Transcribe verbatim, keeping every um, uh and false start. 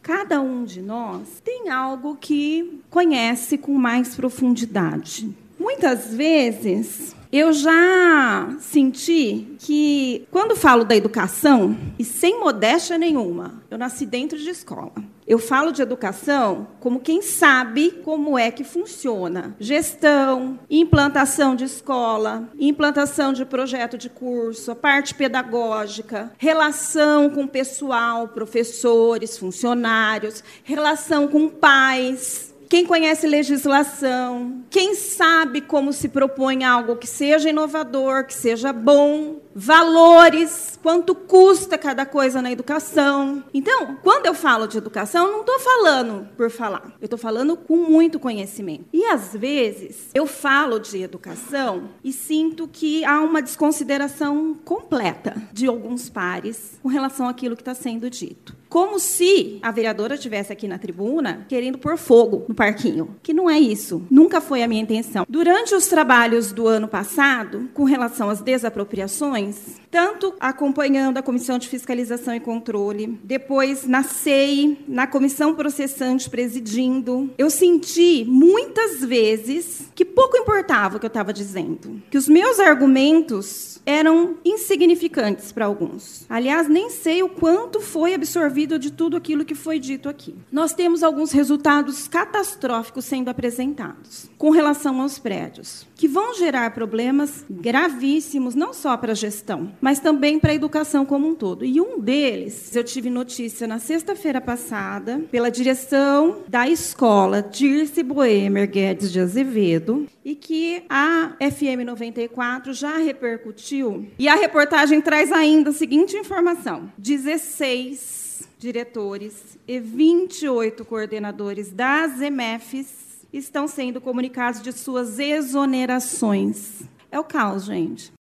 Cada um de nós tem algo que conhece com mais profundidade. Muitas vezes, eu já senti que, quando falo da educação, e sem modéstia nenhuma, eu nasci dentro de escola. Eu falo de educação como quem sabe como é que funciona. Gestão, implantação de escola, implantação de projeto de curso, a parte pedagógica, relação com o pessoal, professores, funcionários, relação com pais. Quem conhece legislação, quem sabe como se propõe algo que seja inovador, que seja bom, valores, quanto custa cada coisa na educação. Então, quando eu falo de educação, não estou falando por falar, eu estou falando com muito conhecimento. E, às vezes, eu falo de educação e sinto que há uma desconsideração completa de alguns pares com relação àquilo que está sendo dito. Como se a vereadora estivesse aqui na tribuna querendo pôr fogo no parquinho, que não é isso, nunca foi a minha intenção. Durante os trabalhos do ano passado, com relação às desapropriações, tanto acompanhando a Comissão de Fiscalização e Controle, depois na C E I, na Comissão Processante presidindo, eu senti muitas vezes que pouco importava o que eu estava dizendo, que os meus argumentos eram insignificantes para alguns. Aliás, nem sei o quanto foi absorvido de tudo aquilo que foi dito aqui. Nós temos alguns resultados catastróficos sendo apresentados com relação aos prédios, que vão gerar problemas gravíssimos, não só para a gestão, mas também para a educação como um todo. E um deles, eu tive notícia na sexta-feira passada, pela direção da escola Dirce Boemer Guedes de Azevedo, e que a F M noventa e quatro já repercutiu. E a reportagem traz ainda a seguinte informação: dezesseis diretores e vinte e oito coordenadores das E M E Fs estão sendo comunicados de suas exonerações. É o caos, gente.